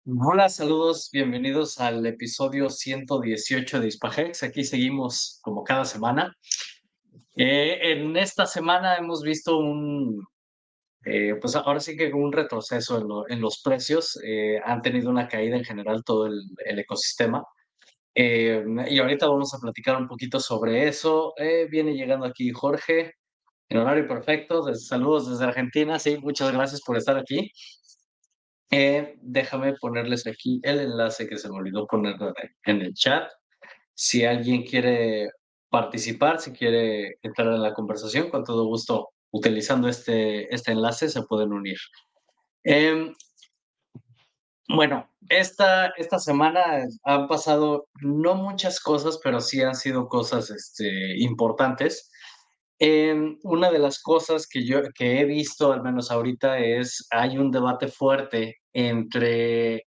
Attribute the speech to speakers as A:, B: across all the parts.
A: Hola, saludos, bienvenidos al episodio 118 de Hispahex. Aquí seguimos como cada semana. En esta semana hemos visto pues ahora sí que un retroceso en los precios. Han tenido una caída en general todo el ecosistema. Y ahorita vamos a platicar un poquito sobre eso. Viene llegando aquí Jorge, en horario perfecto. Saludos desde Argentina. Sí, muchas gracias por estar aquí. Déjame ponerles aquí el enlace que se me olvidó poner en el chat. Si alguien quiere participar, si quiere entrar en la conversación, con todo gusto, utilizando este enlace, se pueden unir. Em, bueno, esta semana han pasado no muchas cosas, pero sí han sido cosas importantes. Una de las cosas que he visto, al menos ahorita, es hay un debate fuerte entre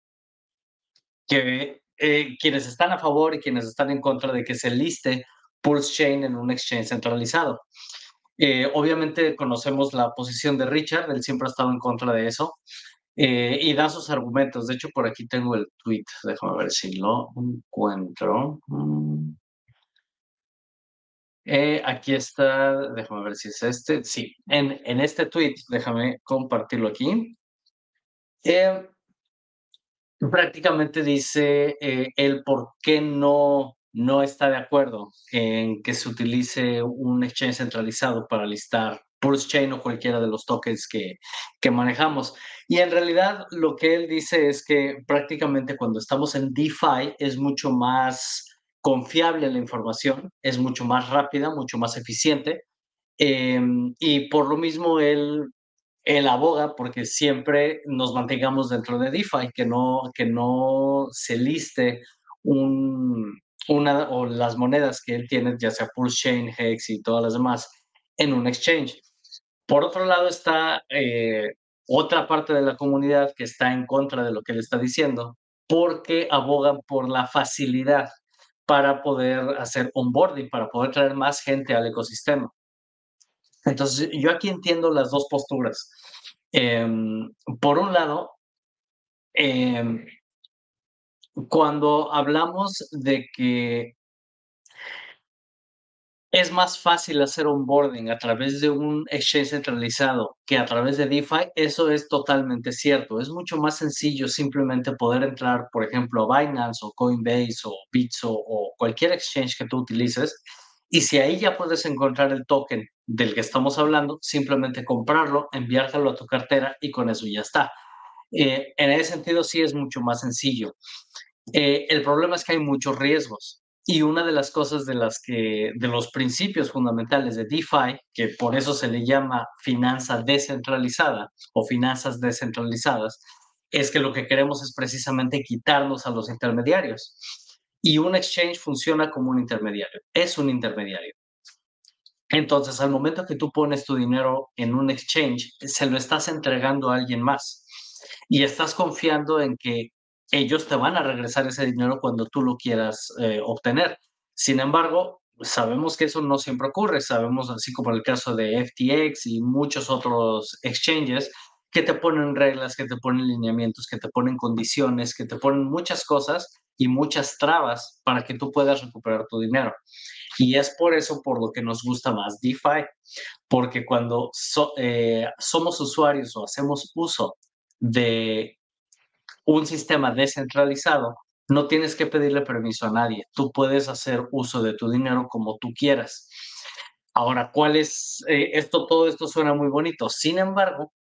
A: quienes están a favor y quienes están en contra de que se liste Pulse Chain en un exchange centralizado. Obviamente conocemos la posición de Richard, él siempre ha estado en contra de eso, y da sus argumentos. De hecho, por aquí tengo el tweet, déjame ver si lo encuentro. Aquí está, déjame ver si es este. Sí, en este tweet, déjame compartirlo aquí. Eh, Prácticamente dice el por qué no está de acuerdo en que se utilice un exchange centralizado para listar Pulse Chain o cualquiera de los tokens que manejamos. Y en realidad lo que él dice es que prácticamente cuando estamos en DeFi es mucho más confiable la información, es mucho más rápida, mucho más eficiente. Y por lo mismo él aboga porque siempre nos mantengamos dentro de DeFi, que no se liste una o las monedas que él tiene, ya sea Pulse Chain, Hex y todas las demás, en un exchange. Por otro lado está otra parte de la comunidad que está en contra de lo que él está diciendo, porque abogan por la facilidad para poder hacer onboarding, para poder traer más gente al ecosistema. Entonces, yo aquí entiendo las dos posturas. Por un lado, em, cuando hablamos de que es más fácil hacer onboarding a través de un exchange centralizado que a través de DeFi, eso es totalmente cierto. Es mucho más sencillo simplemente poder entrar, por ejemplo, a Binance o Coinbase o Bitso o cualquier exchange que tú utilices. Y si ahí ya puedes encontrar el token del que estamos hablando, simplemente comprarlo, enviártelo a tu cartera y con eso ya está. En ese sentido, sí es mucho más sencillo. El problema es que hay muchos riesgos. Y una de las cosas de los principios fundamentales de DeFi, que por eso se le llama finanza descentralizada o finanzas descentralizadas, es que lo que queremos es precisamente quitarnos a los intermediarios. Y un exchange funciona como un intermediario, es un intermediario. Entonces, al momento que tú pones tu dinero en un exchange, se lo estás entregando a alguien más y estás confiando en que ellos te van a regresar ese dinero cuando tú lo quieras obtener. Sin embargo, sabemos que eso no siempre ocurre. Sabemos, así como el caso de FTX y muchos otros exchanges, que te ponen reglas, que te ponen lineamientos, que te ponen condiciones, que te ponen muchas cosas y muchas trabas para que tú puedas recuperar tu dinero. Y es por eso por lo que nos gusta más DeFi, porque cuando somos usuarios o hacemos uso de un sistema descentralizado, no tienes que pedirle permiso a nadie. Tú puedes hacer uso de tu dinero como tú quieras. Ahora, ¿cuál es esto? Todo esto suena muy bonito. Sin embargo,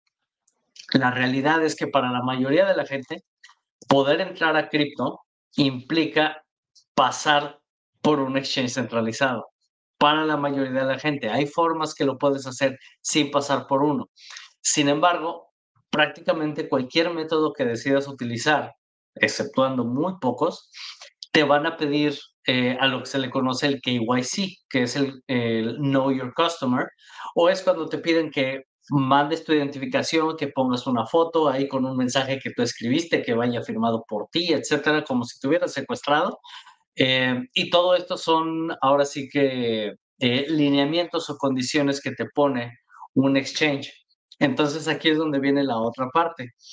A: la realidad es que para la mayoría de la gente, poder entrar a cripto implica pasar por un exchange centralizado. Para la mayoría de la gente, hay formas que lo puedes hacer sin pasar por uno. Sin embargo, prácticamente cualquier método que decidas utilizar, exceptuando muy pocos, te van a pedir a lo que se le conoce el KYC, que es el Know Your Customer, o es cuando te piden que mandes tu identificación, que pongas una foto ahí con un mensaje que tú escribiste, que vaya firmado por ti, etcétera, como si te hubieras secuestrado. Y todo esto son ahora sí que lineamientos o condiciones que te pone un exchange. Entonces aquí es donde viene la otra parte.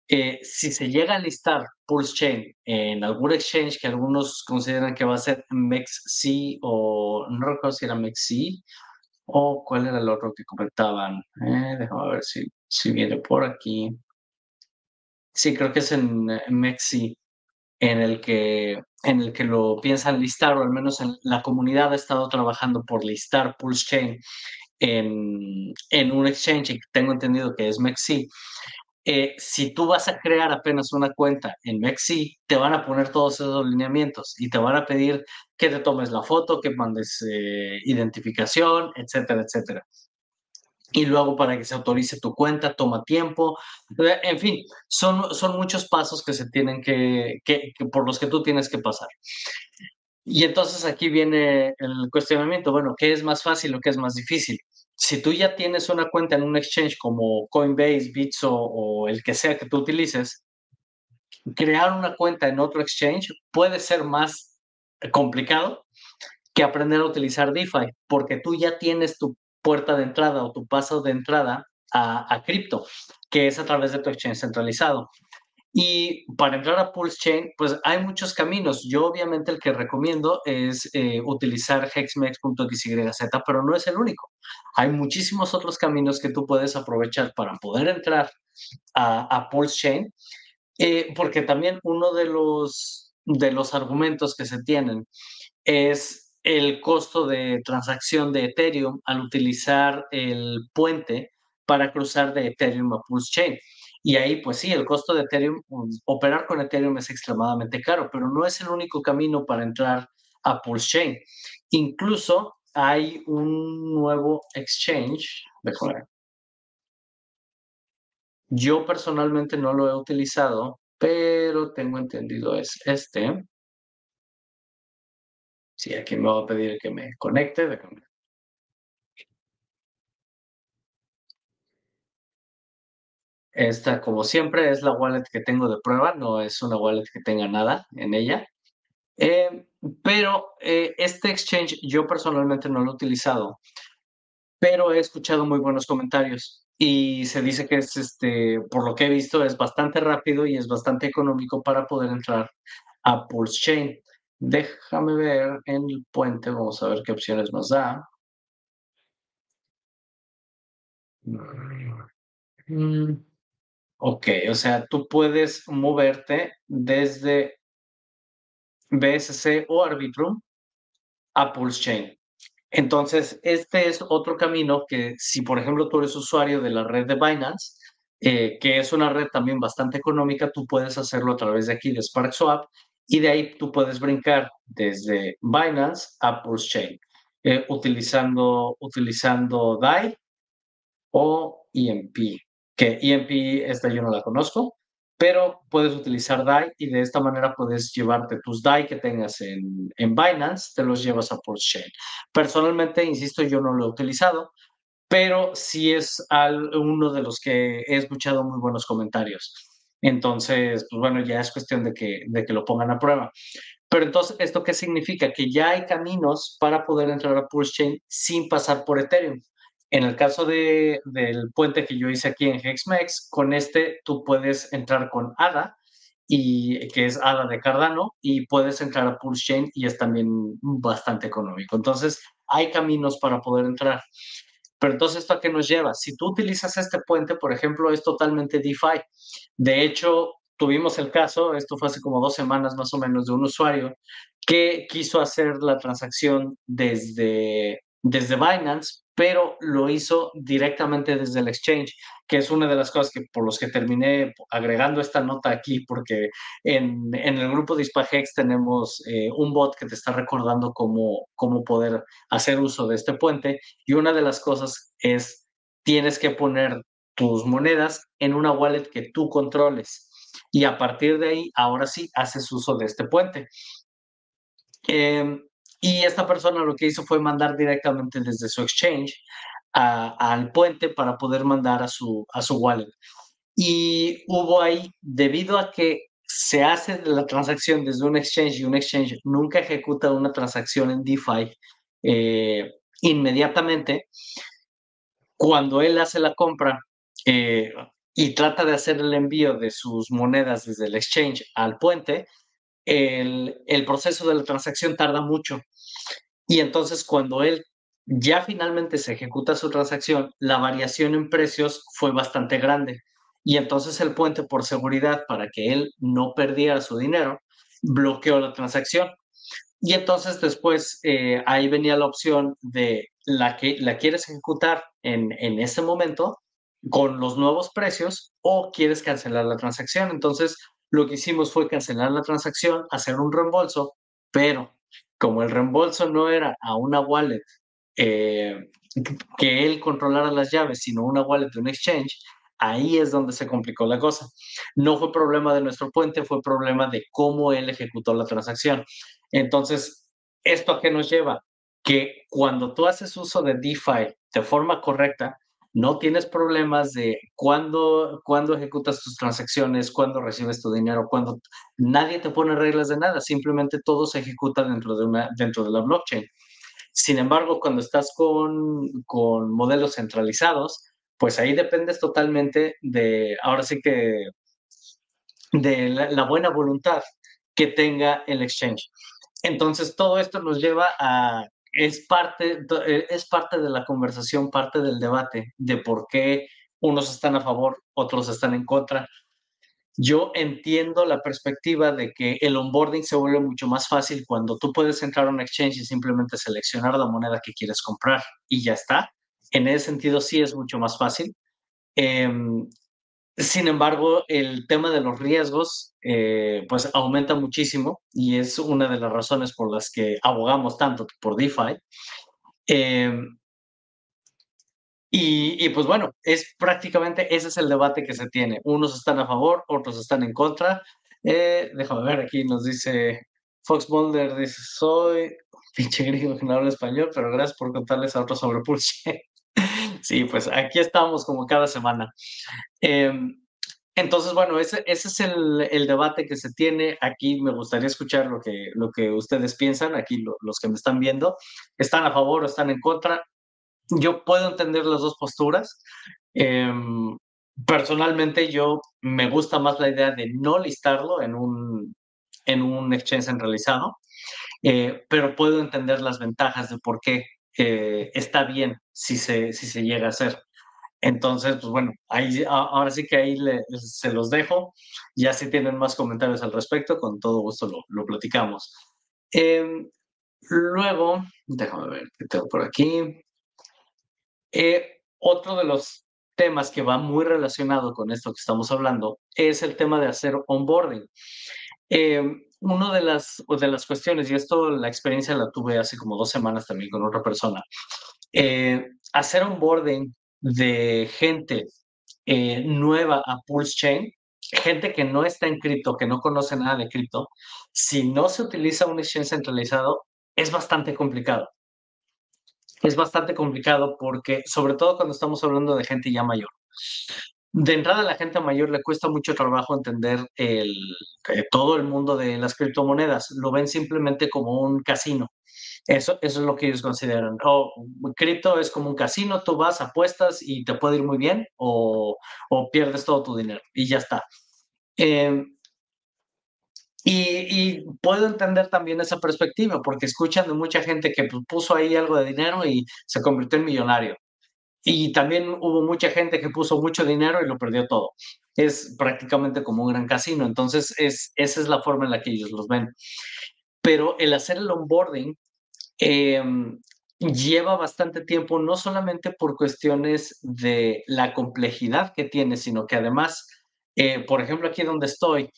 A: Si se llega a listar Pulse Chain en algún exchange que algunos consideran que va a ser MEXC o no recuerdo si era MEXC o cuál era el otro que comentaban. Déjame ver si viene por aquí. Sí, creo que es en MEXC en el que lo piensan listar, o al menos en la comunidad ha estado trabajando por listar Pulse Chain en un exchange, y tengo entendido que es MEXC. Si tú vas a crear apenas una cuenta en MEXC, te van a poner todos esos lineamientos y te van a pedir que te tomes la foto, que mandes identificación, etcétera, etcétera. Y luego para que se autorice tu cuenta toma tiempo. En fin, son muchos pasos que se tienen que por los que tú tienes que pasar. Y entonces aquí viene el cuestionamiento, bueno, ¿qué es más fácil o qué es más difícil? Si tú ya tienes una cuenta en un exchange como Coinbase, Bitso o el que sea que tú utilices, crear una cuenta en otro exchange puede ser más complicado que aprender a utilizar DeFi, porque tú ya tienes tu puerta de entrada o tu paso de entrada a cripto, que es a través de tu exchange centralizado. Y para entrar a Pulse Chain, pues hay muchos caminos. Yo obviamente el que recomiendo es utilizar hexmex.xyz, pero no es el único. Hay muchísimos otros caminos que tú puedes aprovechar para poder entrar a Pulse Chain, porque también uno de los argumentos que se tienen es el costo de transacción de Ethereum al utilizar el puente para cruzar de Ethereum a Pulse Chain. Y ahí, pues sí, el costo de Ethereum, operar con Ethereum es extremadamente caro, pero no es el único camino para entrar a Pulse Chain. Incluso hay un nuevo exchange, déjame ver. Yo personalmente no lo he utilizado, pero tengo entendido es este. Sí, aquí me va a pedir que me conecte. Déjame. Esta, como siempre, es la wallet que tengo de prueba, no es una wallet que tenga nada en ella. Eh, pero este exchange yo personalmente no lo he utilizado, pero he escuchado muy buenos comentarios y se dice que es, por lo que he visto, es bastante rápido y es bastante económico para poder entrar a Pulse Chain. Déjame ver en el puente, vamos a ver qué opciones nos da. Mm, ok, o sea, tú puedes moverte desde BSC o Arbitrum a Pulse Chain. Entonces, este es otro camino que si, por ejemplo, tú eres usuario de la red de Binance, que es una red también bastante económica, tú puedes hacerlo a través de aquí de SparkSwap y de ahí tú puedes brincar desde Binance a Pulse Chain, utilizando DAI o EMP, que EMP esta yo no la conozco, pero puedes utilizar DAI y de esta manera puedes llevarte tus DAI que tengas en Binance, te los llevas a Pulse Chain. Personalmente, insisto, yo no lo he utilizado, pero sí es uno de los que he escuchado muy buenos comentarios. Entonces, pues bueno, ya es cuestión de que lo pongan a prueba. Pero entonces, ¿esto qué significa? Que ya hay caminos para poder entrar a Pulse Chain sin pasar por Ethereum. En el caso del puente que yo hice aquí en Hexmex, con este tú puedes entrar con ADA, que es ADA de Cardano, y puedes entrar a Pulse Chain y es también bastante económico. Entonces, hay caminos para poder entrar. Pero entonces, ¿esto a qué nos lleva? Si tú utilizas este puente, por ejemplo, es totalmente DeFi. De hecho, tuvimos el caso, esto fue hace como 2 semanas más o menos, de un usuario que quiso hacer la transacción desde Binance, pero lo hizo directamente desde el exchange, que es una de las cosas que por los que terminé agregando esta nota aquí, porque en el grupo de Hispahex tenemos un bot que te está recordando cómo poder hacer uso de este puente, y una de las cosas es, tienes que poner tus monedas en una wallet que tú controles. Y a partir de ahí, ahora sí, haces uso de este puente. Eh, y esta persona lo que hizo fue mandar directamente desde su exchange al puente para poder mandar a su wallet. Y hubo ahí, debido a que se hace la transacción desde un exchange y un exchange nunca ejecuta una transacción en DeFi inmediatamente, cuando él hace la compra, eh, y trata de hacer el envío de sus monedas desde el exchange al puente, el proceso de la transacción tarda mucho. Y entonces cuando él ya finalmente se ejecuta su transacción, la variación en precios fue bastante grande. Y entonces el puente, por seguridad, para que él no perdiera su dinero, bloqueó la transacción. Y entonces después ahí venía la opción de la que la quieres ejecutar en ese momento con los nuevos precios o quieres cancelar la transacción. Entonces lo que hicimos fue cancelar la transacción, hacer un reembolso, pero como el reembolso no era a una wallet eh, que él controlara las llaves, sino una wallet de un exchange, ahí es donde se complicó la cosa. No fue problema de nuestro puente, fue problema de cómo él ejecutó la transacción. Entonces, ¿esto a qué nos lleva? Que cuando tú haces uso de DeFi de forma correcta, no tienes problemas de cuándo ejecutas tus transacciones, cuándo recibes tu dinero, cuándo nadie te pone reglas de nada, simplemente todo se ejecuta dentro de la blockchain. Sin embargo, cuando estás con modelos centralizados, pues ahí dependes totalmente de, ahora sí que, de la buena voluntad que tenga el exchange. Entonces, todo esto nos lleva a, es parte de la conversación, parte del debate de por qué unos están a favor, otros están en contra. Yo entiendo la perspectiva de que el onboarding se vuelve mucho más fácil cuando tú puedes entrar a un exchange y simplemente seleccionar la moneda que quieres comprar y ya está. En ese sentido sí es mucho más fácil. Em, Sin embargo, el tema de los riesgos, pues aumenta muchísimo y es una de las razones por las que abogamos tanto por DeFi. Em, pues bueno, es prácticamente ese es el debate que se tiene. Unos están a favor, otros están en contra. Déjame ver, aquí nos dice Fox Mulder, dice, soy un pinche gringo que no habla español, pero gracias por contarles a otros sobre Pulse. Sí, pues aquí estamos como cada semana. Em, entonces, bueno, ese es el debate que se tiene. Aquí me gustaría escuchar lo que ustedes piensan, aquí los que me están viendo. ¿Están a favor o están en contra? Yo puedo entender las dos posturas. Em, Personalmente, yo me gusta más la idea de no listarlo en un exchange centralizado, pero puedo entender las ventajas de por qué está bien si se llega a hacer. Entonces, pues bueno, ahora sí que ahí se los dejo. Ya si tienen más comentarios al respecto, con todo gusto lo platicamos. Em, Luego, déjame ver qué tengo por aquí. Otro de los temas que va muy relacionado con esto que estamos hablando es el tema de hacer onboarding. Una de las cuestiones, y esto la experiencia la tuve hace como 2 semanas también con otra persona, hacer onboarding de gente nueva a Pulse Chain, gente que no está en cripto, que no conoce nada de cripto, si no se utiliza un exchange centralizado, es bastante complicado. Es bastante complicado porque, sobre todo cuando estamos hablando de gente ya mayor. De entrada, a la gente mayor le cuesta mucho trabajo entender todo el mundo de las criptomonedas. Lo ven simplemente como un casino. Eso es lo que ellos consideran. O cripto es como un casino, tú vas, apuestas y te puede ir muy bien o pierdes todo tu dinero y ya está. Eh, y puedo entender también esa perspectiva porque escuchan de mucha gente que pues, puso ahí algo de dinero y se convirtió en millonario. Y también hubo mucha gente que puso mucho dinero y lo perdió todo. Es prácticamente como un gran casino. Entonces, esa es la forma en la que ellos los ven. Pero el hacer el onboarding lleva bastante tiempo, no solamente por cuestiones de la complejidad que tiene, sino que además, por ejemplo, aquí donde estoy,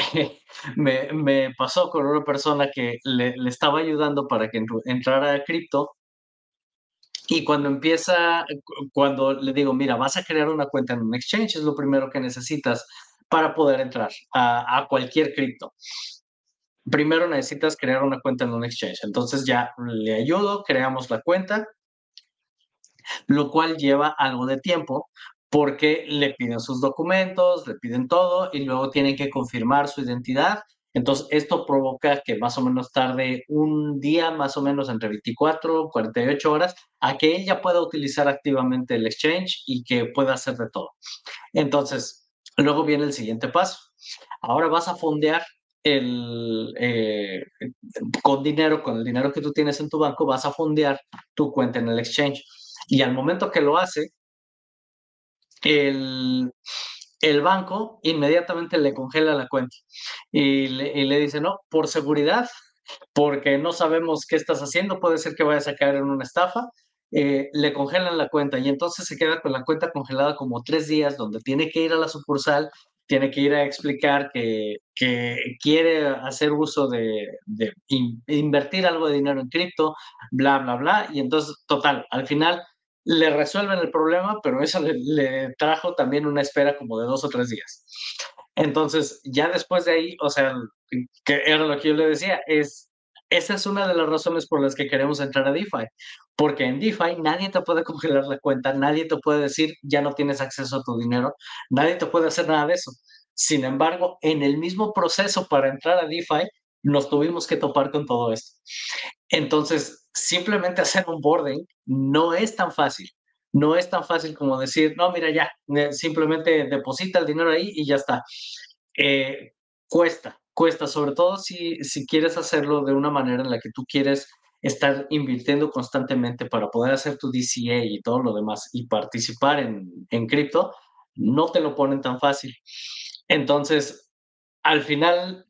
A: me pasó con una persona que le estaba ayudando para que entrara a cripto y cuando le digo, mira, vas a crear una cuenta en un exchange, es lo primero que necesitas para poder entrar a cualquier cripto. Primero necesitas crear una cuenta en un exchange. Entonces ya le ayudo, creamos la cuenta, lo cual lleva algo de tiempo porque le piden sus documentos, le piden todo y luego tienen que confirmar su identidad Entonces, esto provoca que más o menos tarde un día, más o menos entre 24, 48 horas, a que él ya pueda utilizar activamente el exchange y que pueda hacer de todo. Entonces, luego viene el siguiente paso. Ahora vas a fondear el, con el dinero que tú tienes en tu banco, vas a fondear tu cuenta en el exchange. Y al momento que lo hace, el, el banco inmediatamente le congela la cuenta y le dice, no, por seguridad, porque no sabemos qué estás haciendo, puede ser que vayas a caer en una estafa, le congelan la cuenta y entonces se queda con la cuenta congelada como 3 días, donde tiene que ir a la sucursal, tiene que ir a explicar que quiere hacer uso de invertir algo de dinero en cripto, bla, bla, bla, y entonces, total, al final le resuelven el problema, pero eso le trajo también una espera como de 2 o 3 días. Entonces, ya después de ahí, o sea, que era lo que yo le decía, esa es una de las razones por las que queremos entrar a DeFi, porque en DeFi nadie te puede congelar la cuenta, nadie te puede decir ya no tienes acceso a tu dinero, nadie te puede hacer nada de eso. Sin embargo, en el mismo proceso para entrar a DeFi, nos tuvimos que topar con todo esto. Entonces, simplemente hacer un onboarding no es tan fácil. No es tan fácil como decir, no, mira, ya, simplemente deposita el dinero ahí y ya está. Cuesta, sobre todo si quieres hacerlo de una manera en la que tú quieres estar invirtiendo constantemente para poder hacer tu DCA y todo lo demás y participar en cripto, no te lo ponen tan fácil. Entonces, al final,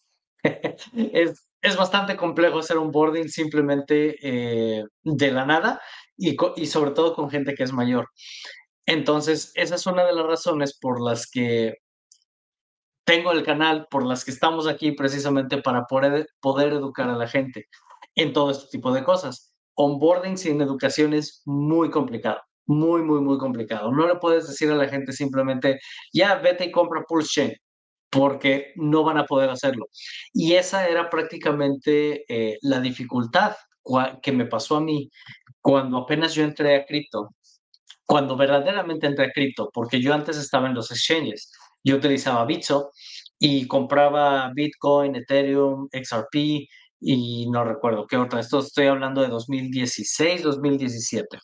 A: es bastante complejo hacer un boarding simplemente de la nada y sobre todo con gente que es mayor. Entonces, esa es una de las razones por las que tengo el canal, por las que estamos aquí precisamente para poder educar a la gente en todo este tipo de cosas. Onboarding sin educación es muy complicado, muy, muy, muy complicado. No le puedes decir a la gente simplemente, ya vete y compra Pulse Chain, porque no van a poder hacerlo. Y esa era prácticamente la dificultad que me pasó a mí cuando apenas yo entré a cripto, cuando verdaderamente entré a cripto, porque yo antes estaba en los exchanges, yo utilizaba Bitso y compraba Bitcoin, Ethereum, XRP y no recuerdo qué otra. Esto estoy hablando de 2016, 2017.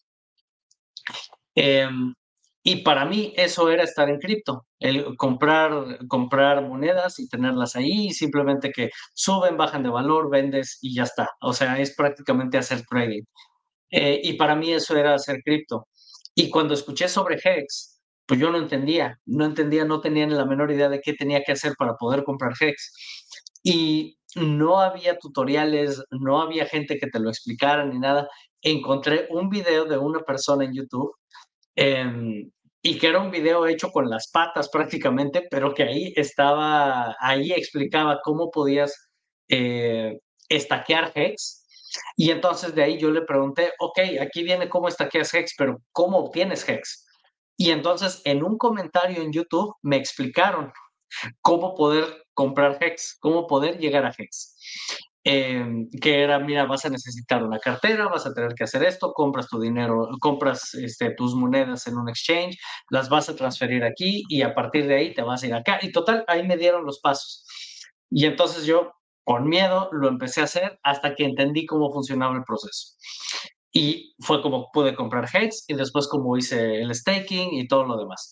A: Em, y para mí eso era estar en cripto, el comprar monedas y tenerlas ahí, y simplemente que suben, bajan de valor, vendes y ya está. O sea, es prácticamente hacer trading. Y para mí eso era hacer cripto. Y cuando escuché sobre Hex, pues yo no entendía, no tenía ni la menor idea de qué tenía que hacer para poder comprar Hex. Y no había tutoriales, no había gente que te lo explicara ni nada. Encontré un video de una persona en YouTube y que era un video hecho con las patas prácticamente, pero que ahí explicaba cómo podías estaquear Hex. Y entonces de ahí yo le pregunté, ok, aquí viene cómo estaqueas Hex, pero ¿cómo obtienes Hex? Y entonces en un comentario en YouTube me explicaron cómo poder comprar Hex, cómo poder llegar a Hex. Que era, mira, vas a necesitar una cartera, vas a tener que hacer esto, compras tu dinero, compras tus monedas en un exchange, las vas a transferir aquí y a partir de ahí te vas a ir acá. Y total, ahí me dieron los pasos. Y entonces yo, con miedo, lo empecé a hacer hasta que entendí cómo funcionaba el proceso. Y fue como pude comprar Hex y después como hice el staking y todo lo demás.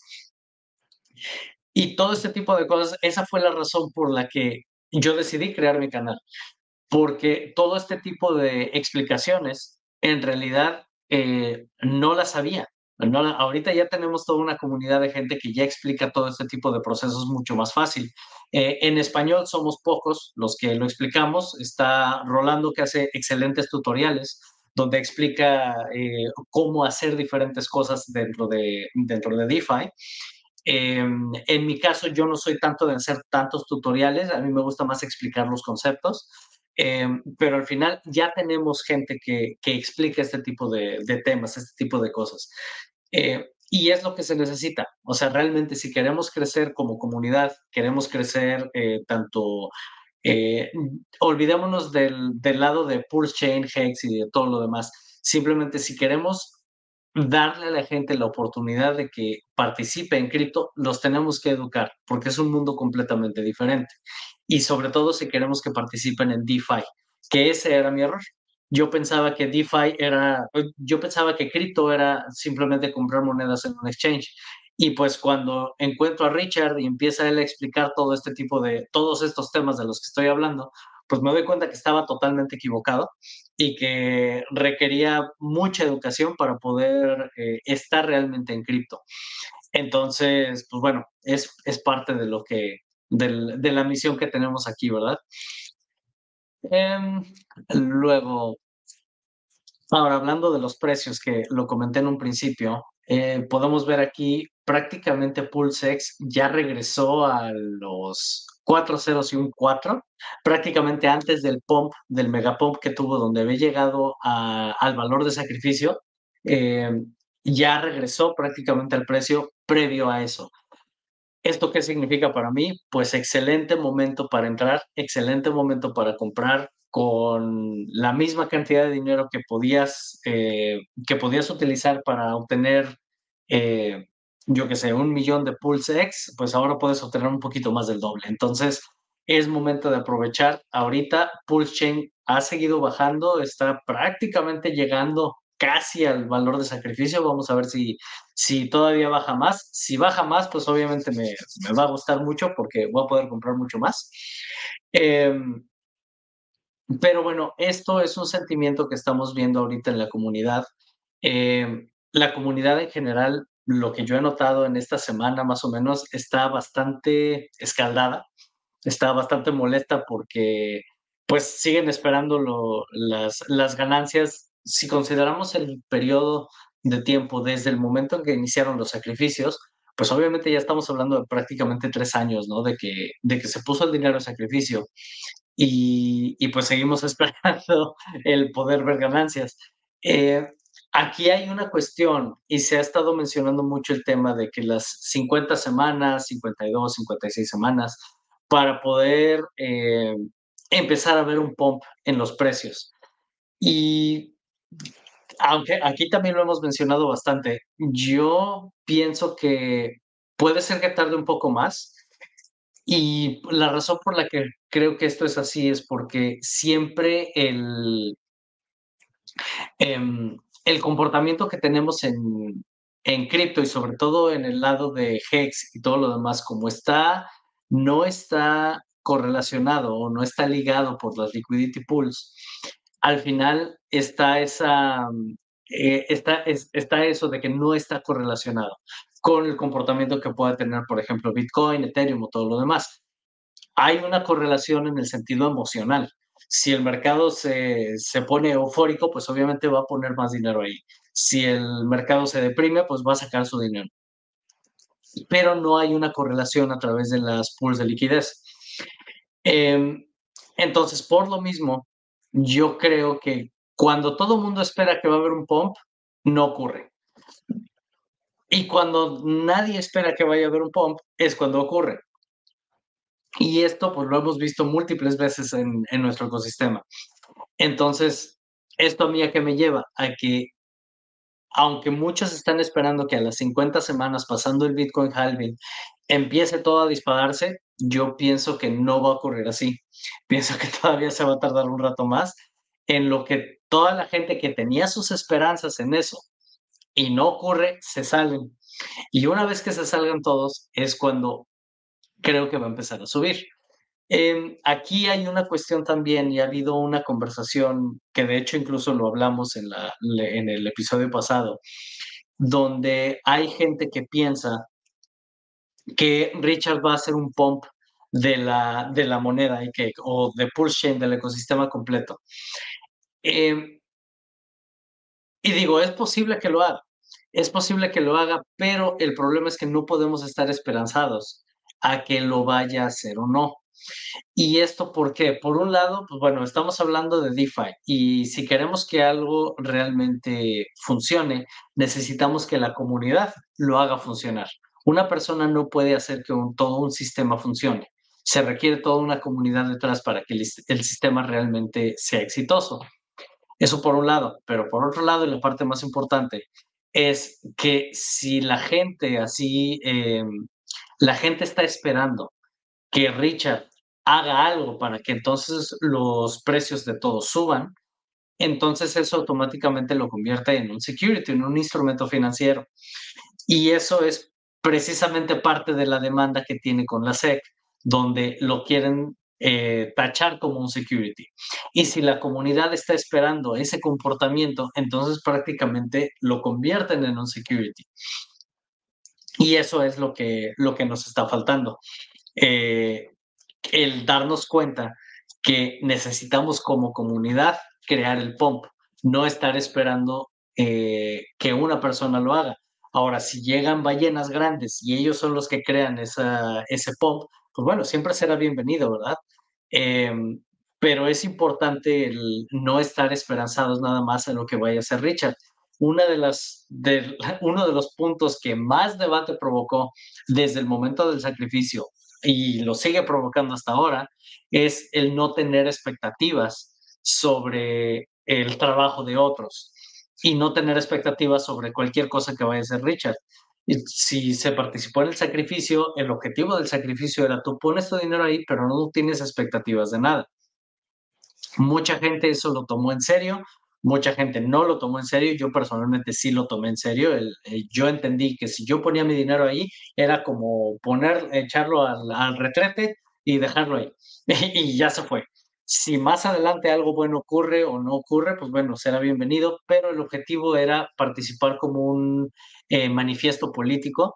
A: Y todo este tipo de cosas, esa fue la razón por la que yo decidí crear mi canal, porque todo este tipo de explicaciones en realidad no las sabía. Ahorita ya tenemos toda una comunidad de gente que ya explica todo este tipo de procesos mucho más fácil. En español somos pocos los que lo explicamos. Está Rolando que hace excelentes tutoriales donde explica cómo hacer diferentes cosas dentro de DeFi. En mi caso, yo no soy tanto de hacer tantos tutoriales, a mí me gusta más explicar los conceptos, pero al final ya tenemos gente que explica este tipo de temas, este tipo de cosas. Y es lo que se necesita. O sea, realmente si queremos crecer como comunidad, queremos crecer tanto, olvidémonos del lado de Pulse Chain, Hex y de todo lo demás. Simplemente si queremos darle a la gente la oportunidad de que participe en cripto, los tenemos que educar, porque es un mundo completamente diferente. y sobre todo si queremos que participen en DeFi, que ese era mi error. Yo pensaba que DeFi era, yo pensaba que cripto era simplemente comprar monedas en un exchange. Y pues cuando encuentro a Richard y empieza él a explicar todo este tipo de, todos estos temas de los que estoy hablando, pues me doy cuenta que estaba totalmente equivocado y que requería mucha educación para poder estar realmente en cripto. Entonces, pues bueno, es parte de lo que, de la misión que tenemos aquí, ¿verdad? Em, luego, ahora hablando de los precios, que lo comenté en un principio, podemos ver aquí prácticamente PulseX ya regresó a los 4 ceros y un 4, prácticamente antes del pump, del mega pump que tuvo, donde había llegado al valor de sacrificio, eh, ya regresó prácticamente al precio previo a eso. ¿Esto qué significa para mí? Pues excelente momento para entrar, excelente momento para comprar con la misma cantidad de dinero que podías utilizar para obtener, eh, yo qué sé, 1 millón de Pulse X, pues ahora puedes obtener un poquito más del doble. Entonces, es momento de aprovechar. Ahorita Pulse Chain ha seguido bajando, está prácticamente llegando casi al valor de sacrificio. Vamos a ver si todavía baja más. Si baja más, pues obviamente me va a gustar mucho porque voy a poder comprar mucho más. Pero bueno, esto es un sentimiento que estamos viendo ahorita en la comunidad. La comunidad en general, lo que yo he notado en esta semana más o menos, está bastante escaldada, está bastante molesta porque pues siguen esperando las ganancias. Si consideramos el periodo de tiempo desde el momento en que iniciaron los sacrificios, pues obviamente ya estamos hablando de prácticamente 3 años, ¿no? De que se puso el dinero en sacrificio y pues seguimos esperando el poder ver ganancias. Eh, Aquí hay una cuestión y se ha estado mencionando mucho el tema de que las 50 semanas, 52, 56 semanas, para poder empezar a ver un pump en los precios. Y aunque aquí también lo hemos mencionado bastante, yo pienso que puede ser que tarde un poco más, y la razón por la que creo que esto es así es porque siempre el comportamiento que tenemos en cripto y sobre todo en el lado de Hex y todo lo demás, como está, no está correlacionado o no está ligado por las liquidity pools, al final está está eso de que no está correlacionado con el comportamiento que pueda tener, por ejemplo, Bitcoin, Ethereum o todo lo demás. Hay una correlación en el sentido emocional. Si el mercado se pone eufórico, pues obviamente va a poner más dinero ahí. Si el mercado se deprime, pues va a sacar su dinero. Pero no hay una correlación a través de las pools de liquidez. Em, entonces, por lo mismo, yo creo que cuando todo el mundo espera que va a haber un pump, no ocurre. Y cuando nadie espera que vaya a haber un pump, es cuando ocurre. Y esto, pues, lo hemos visto múltiples veces en nuestro ecosistema. Entonces, ¿esto a mí a qué me lleva? A que, aunque muchos están esperando que a las 50 semanas, pasando el Bitcoin halving, empiece todo a dispararse, yo pienso que no va a ocurrir así. Pienso que todavía se va a tardar un rato más, en lo que toda la gente que tenía sus esperanzas en eso y no ocurre, se salen. Y una vez que se salgan todos, es cuando creo que va a empezar a subir. Aquí hay una cuestión también, y ha habido una conversación que de hecho incluso lo hablamos en el episodio pasado, donde hay gente que piensa que Richard va a hacer un pump de la moneda o de Pulse Chain del ecosistema completo. Em, y digo, es posible que lo haga, es posible que lo haga, pero el problema es que no podemos estar esperanzados a que lo vaya a hacer o no. ¿Y esto por qué? Por un lado, pues bueno, estamos hablando de DeFi y si queremos que algo realmente funcione, necesitamos que la comunidad lo haga funcionar. Una persona no puede hacer que todo un sistema funcione. Se requiere toda una comunidad detrás para que el sistema realmente sea exitoso. Eso por un lado, pero por otro lado, y la parte más importante, es que si la gente está esperando que Richard haga algo para que entonces los precios de todos suban, entonces eso automáticamente lo convierte en un security, en un instrumento financiero. Y eso es precisamente parte de la demanda que tiene con la SEC, donde lo quieren tachar como un security. Y si la comunidad está esperando ese comportamiento, entonces prácticamente lo convierten en un security. Y eso es lo que nos está faltando. Eh, el darnos cuenta que necesitamos como comunidad crear el pump, no estar esperando que una persona lo haga. Ahora, si llegan ballenas grandes y ellos son los que crean ese pump, pues bueno, siempre será bienvenido, ¿verdad? Em, pero es importante el no estar esperanzados nada más en lo que vaya a hacer Richard. Uno de los puntos que más debate provocó desde el momento del sacrificio y lo sigue provocando hasta ahora, es el no tener expectativas sobre el trabajo de otros y no tener expectativas sobre cualquier cosa que vaya a hacer Richard. Y si se participó en el sacrificio, el objetivo del sacrificio era tú pones tu dinero ahí, pero no tienes expectativas de nada. Mucha gente eso lo tomó en serio, mucha gente no lo tomó en serio. Yo personalmente sí lo tomé en serio. Yo entendí que si yo ponía mi dinero ahí, era como echarlo al retrete y dejarlo ahí. Y ya se fue. Si más adelante algo bueno ocurre o no ocurre, pues bueno, será bienvenido, pero el objetivo era participar como un manifiesto político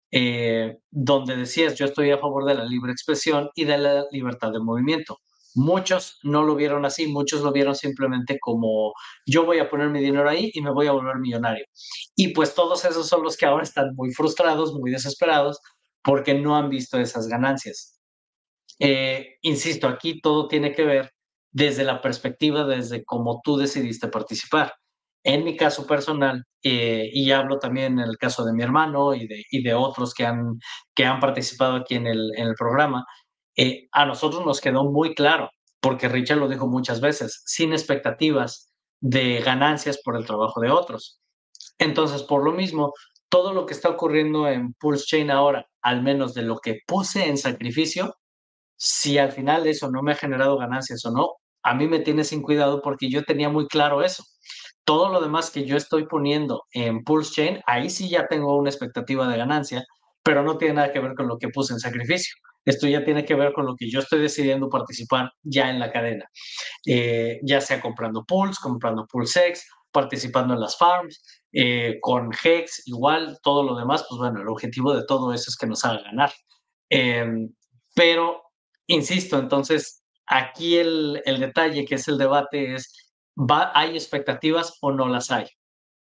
A: donde decías, yo estoy a favor de la libre expresión y de la libertad de movimiento. Muchos no lo vieron así, muchos lo vieron simplemente como yo voy a poner mi dinero ahí y me voy a volver millonario. Y pues todos esos son los que ahora están muy frustrados, muy desesperados, porque no han visto esas ganancias. Insisto, aquí todo tiene que ver desde la perspectiva, desde cómo tú decidiste participar. En mi caso personal, y hablo también en el caso de mi hermano y de otros que han participado aquí en el programa, a nosotros nos quedó muy claro, porque Richard lo dijo muchas veces, sin expectativas de ganancias por el trabajo de otros. Entonces, por lo mismo, todo lo que está ocurriendo en Pulse Chain ahora, al menos de lo que puse en sacrificio, si al final eso no me ha generado ganancias o no, a mí me tiene sin cuidado porque yo tenía muy claro eso. Todo lo demás que yo estoy poniendo en Pulse Chain, ahí sí ya tengo una expectativa de ganancia, pero no tiene nada que ver con lo que puse en sacrificio. Esto ya tiene que ver con lo que yo estoy decidiendo participar ya en la cadena, ya sea comprando pools, comprando PulseX, participando en las farms, con Hex, igual, todo lo demás, pues bueno, el objetivo de todo eso es que nos haga ganar. Eh, pero, insisto, entonces, aquí el detalle, que es el debate, es, ¿hay expectativas o no las hay?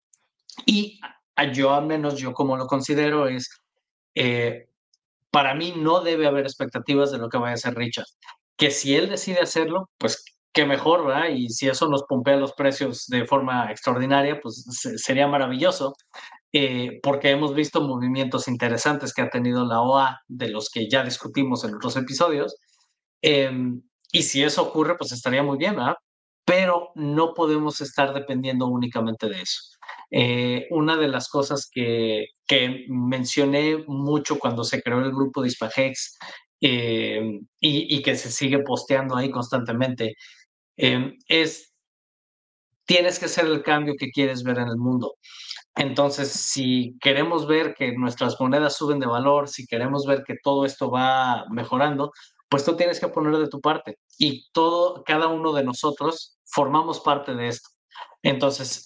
A: Y yo, al menos yo como lo considero, es, eh, para mí no debe haber expectativas de lo que vaya a hacer Richard. Que si él decide hacerlo, pues qué mejor, ¿verdad? Y si eso nos pompea los precios de forma extraordinaria, pues sería maravilloso, porque hemos visto movimientos interesantes que ha tenido la OA, de los que ya discutimos en otros episodios. Y si eso ocurre, pues estaría muy bien, ¿verdad? Pero no podemos estar dependiendo únicamente de eso. Una de las cosas que mencioné mucho cuando se creó el grupo de Hispagex y que se sigue posteando ahí constantemente es, tienes que ser el cambio que quieres ver en el mundo. Entonces, si queremos ver que nuestras monedas suben de valor, si queremos ver que todo esto va mejorando, pues tú tienes que poner de tu parte y cada uno de nosotros formamos parte de esto. Entonces,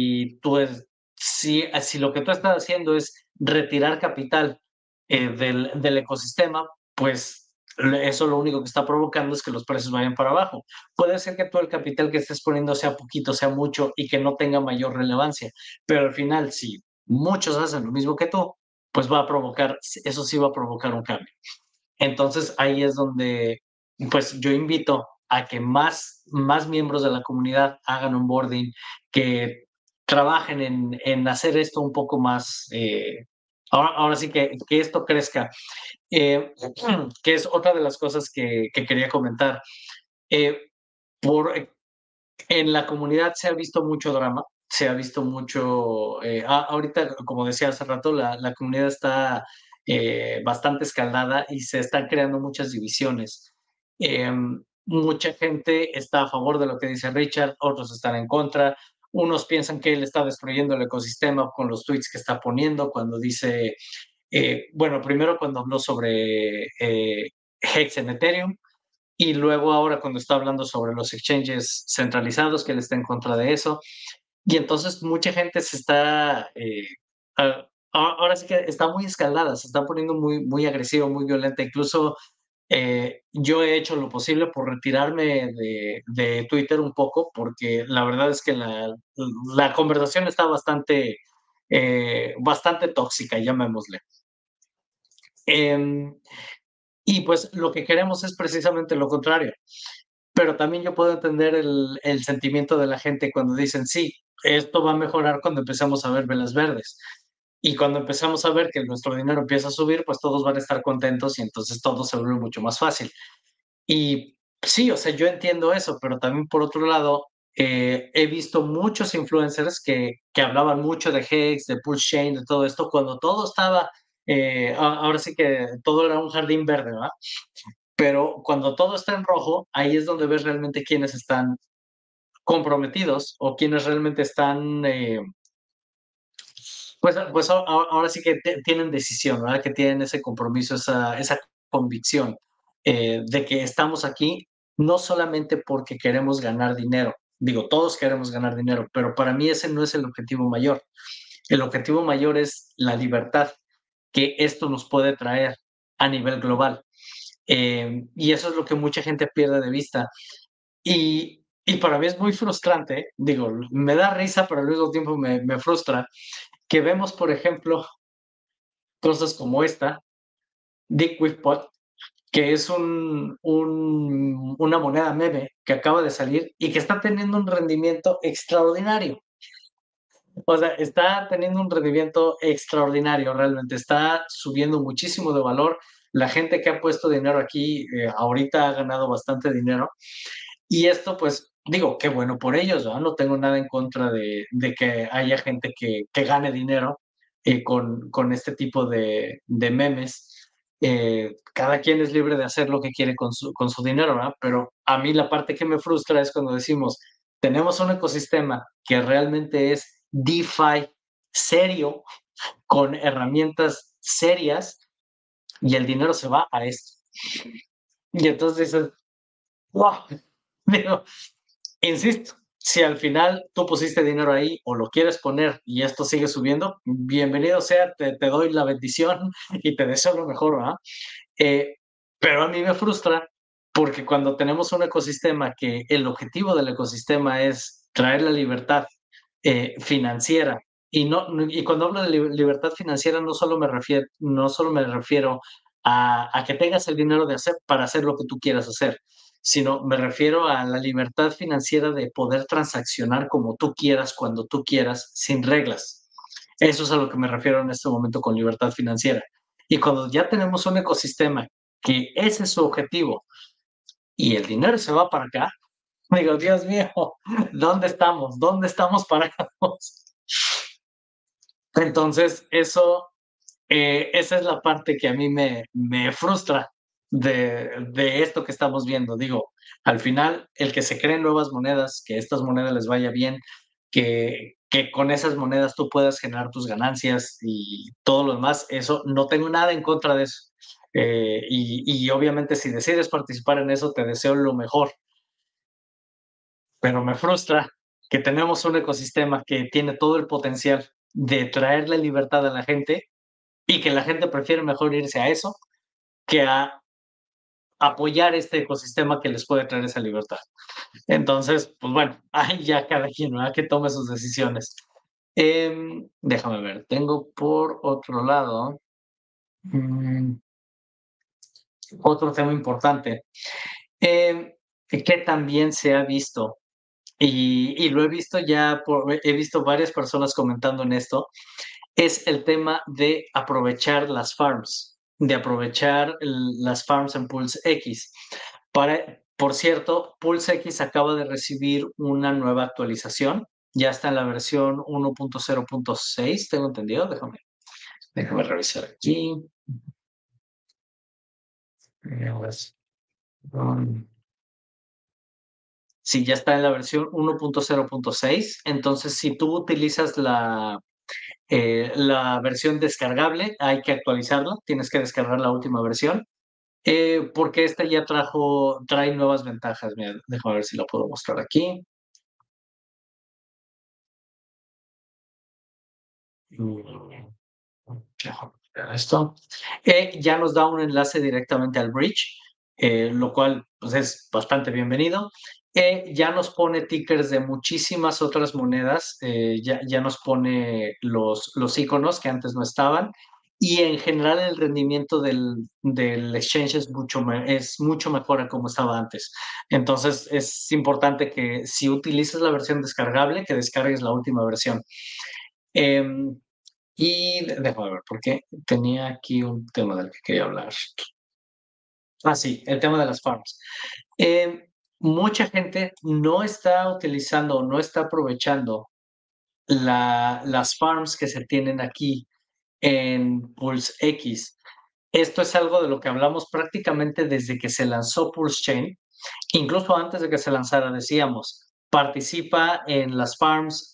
A: si lo que tú estás haciendo es retirar capital del ecosistema, pues eso lo único que está provocando es que los precios vayan para abajo. Puede ser que todo el capital que estés poniendo sea poquito, sea mucho y que no tenga mayor relevancia, pero al final, si muchos hacen lo mismo que tú, pues va a provocar, eso sí va a provocar un cambio. Entonces ahí es donde, pues yo invito a que más miembros de la comunidad hagan onboarding, que trabajen en hacer esto un poco más, ahora sí que esto crezca. Eh, que es otra de las cosas que quería comentar. Eh, por, en la comunidad se ha visto mucho drama, se ha visto mucho, ahorita, como decía hace rato, la comunidad está bastante escaldada y se están creando muchas divisiones. Mucha gente está a favor de lo que dice Richard, otros están en contra. Unos piensan que él está destruyendo el ecosistema con los tweets que está poniendo cuando dice, bueno, primero cuando habló sobre Hex en Ethereum y luego ahora cuando está hablando sobre los exchanges centralizados, que él está en contra de eso. Y entonces mucha gente se está, ahora sí que está muy escalada, se está poniendo muy, muy agresiva, muy violenta. Incluso yo he hecho lo posible por retirarme de Twitter un poco, porque la verdad es que la conversación está bastante tóxica, llamémosle. Em, y pues lo que queremos es precisamente lo contrario. Pero también yo puedo entender el sentimiento de la gente cuando dicen, sí, esto va a mejorar cuando empecemos a ver velas verdes. Y cuando empezamos a ver que nuestro dinero empieza a subir, pues todos van a estar contentos y entonces todo se vuelve mucho más fácil. Y sí, o sea, yo entiendo eso, pero también por otro lado, he visto muchos influencers que hablaban mucho de Hex, de Pulse Chain, de todo esto, cuando todo estaba, ahora sí que todo era un jardín verde, ¿verdad? Pero cuando todo está en rojo, ahí es donde ves realmente quiénes están comprometidos o quienes realmente están, pues ahora sí que tienen decisión, ¿verdad? Que tienen ese compromiso, esa convicción de que estamos aquí no solamente porque queremos ganar dinero. Digo, todos queremos ganar dinero, pero para mí ese no es el objetivo mayor. El objetivo mayor es la libertad que esto nos puede traer a nivel global. Y eso es lo que mucha gente pierde de vista. Y para mí es muy frustrante, digo, me da risa, pero al mismo tiempo me frustra, que vemos, por ejemplo, cosas como esta, Dick Whitpot, que es una moneda meme que acaba de salir y que está teniendo un rendimiento extraordinario. O sea, está teniendo un rendimiento extraordinario, realmente. Está subiendo muchísimo de valor. La gente que ha puesto dinero aquí ahorita ha ganado bastante dinero. Y esto, pues, digo, qué bueno por ellos, ¿no? No tengo nada en contra de que haya gente que gane dinero con este tipo de memes. Cada quien es libre de hacer lo que quiere con su dinero, ¿verdad? Pero a mí la parte que me frustra es cuando decimos, tenemos un ecosistema que realmente es DeFi serio, con herramientas serias, y el dinero se va a esto. Y entonces dices, wow, digo, insisto, si al final tú pusiste dinero ahí o lo quieres poner y esto sigue subiendo, bienvenido sea, te doy la bendición y te deseo lo mejor, ¿verdad? Eh, pero a mí me frustra porque cuando tenemos un ecosistema que el objetivo del ecosistema es traer la libertad financiera y cuando hablo de libertad financiera no solo me refiero a que tengas el dinero de hacer para hacer lo que tú quieras hacer, sino me refiero a la libertad financiera de poder transaccionar como tú quieras, cuando tú quieras, sin reglas. Eso es a lo que me refiero en este momento con libertad financiera. Y cuando ya tenemos un ecosistema que ese es su objetivo y el dinero se va para acá, digo, Dios mío, ¿dónde estamos? ¿Dónde estamos parados? Entonces, esa es la parte que a mí me frustra de esto que estamos viendo. Digo, al final, el que se creen nuevas monedas, que estas monedas les vaya bien, que con esas monedas tú puedas generar tus ganancias y todo lo demás, eso no tengo nada en contra de eso. Y obviamente si decides participar en eso, te deseo lo mejor, pero me frustra que tenemos un ecosistema que tiene todo el potencial de traerle libertad a la gente y que la gente prefiere mejor irse a eso que a apoyar este ecosistema que les puede traer esa libertad. Entonces, pues bueno, ahí ya cada quien, ¿verdad? Que tome sus decisiones. Déjame ver, tengo por otro lado mm, otro tema importante em, que también se ha visto y lo he visto ya, he visto varias personas comentando en esto, es el tema de aprovechar las farms, de aprovechar las farms en Pulse X. Por cierto, Pulse X acaba de recibir una nueva actualización. Ya está en la versión 1.0.6, tengo entendido. Déjame revisar aquí. Mm, Sí, ya está en la versión 1.0.6. Entonces, si tú utilizas la versión descargable, hay que actualizarla, tienes que descargar la última versión, porque esta ya trae nuevas ventajas. Mira, déjame ver si la puedo mostrar aquí. Mm, Déjame ver esto. Ya nos da un enlace directamente al bridge, lo cual pues, es bastante bienvenido. Ya nos pone tickers de muchísimas otras monedas, ya nos pone los iconos que antes no estaban. Y en general el rendimiento del exchange es mucho mejor a como estaba antes. Entonces es importante que si utilizas la versión descargable, que descargues la última versión. Em, déjame ver, porque tenía aquí un tema del que quería hablar. Ah, sí, el tema de las farms. Mucha gente no está utilizando, no está aprovechando las farms que se tienen aquí en Pulse X. Esto es algo de lo que hablamos prácticamente desde que se lanzó Pulse Chain. Incluso antes de que se lanzara, decíamos, participa en las farms,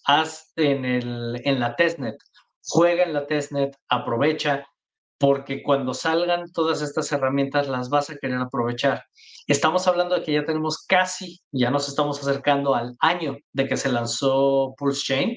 A: en la testnet, juega en la testnet, aprovecha, porque cuando salgan todas estas herramientas las vas a querer aprovechar. Estamos hablando de que ya tenemos ya nos estamos acercando al año de que se lanzó Pulse Chain,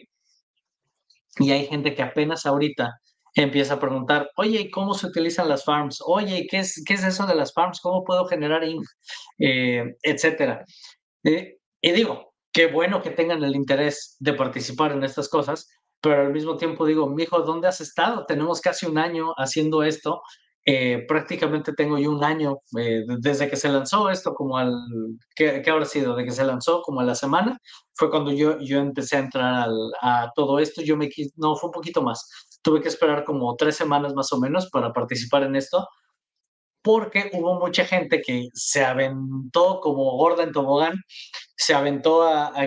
A: y hay gente que apenas ahorita empieza a preguntar, oye, ¿y cómo se utilizan las farms? Oye, ¿qué es eso de las farms? ¿Cómo puedo generar INC? Etcétera. Y digo, qué bueno que tengan el interés de participar en estas cosas, pero al mismo tiempo digo, mijo, ¿dónde has estado? Tenemos casi un año haciendo esto. Prácticamente tengo yo un año desde que se lanzó esto, ¿qué habrá sido? De que se lanzó como a la semana, fue cuando yo empecé a entrar a todo esto. No, fue un poquito más. Tuve que esperar como 3 semanas más o menos para participar en esto, porque hubo mucha gente que se aventó como gorda en tobogán, se aventó